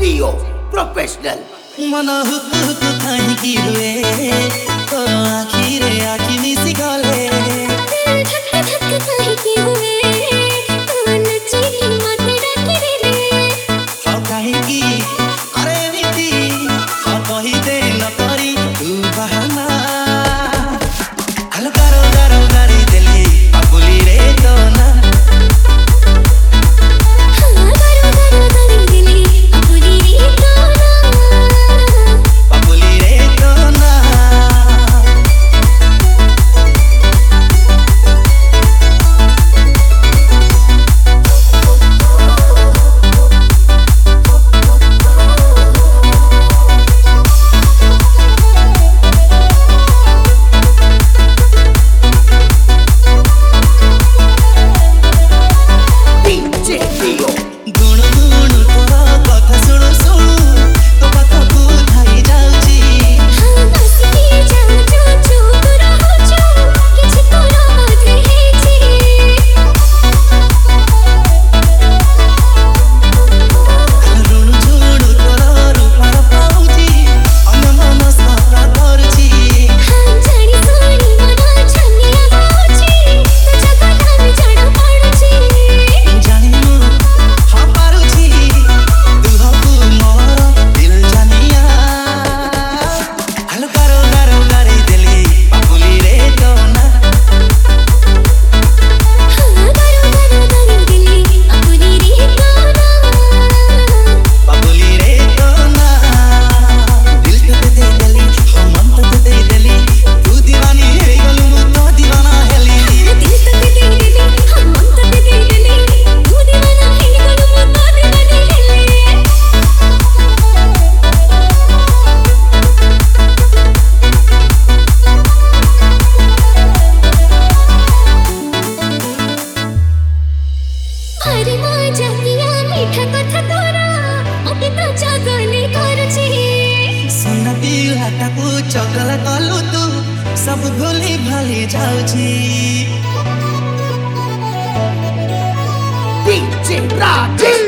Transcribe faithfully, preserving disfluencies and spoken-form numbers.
Dio Professional मन हुक हुक कहीं की हुए तो आखिरे आखी मिसी गले धक धक कहीं की हुए तो नचे की मत डाके रे हाँ कहीं की अरे नीति हाँ कहीं दे न करी तू बहाना हल करो करो करी दिली अपुली रे तो ना हाँ करो करो करी दिली अपुली रे तो ना अपुली रे तो ना अरे मजा किया मीठा कथा तोरा अभी तो जगले करछी सुन पिलाटा को चगला कलु तू सब भूली भाली जाउछी D J Rajesh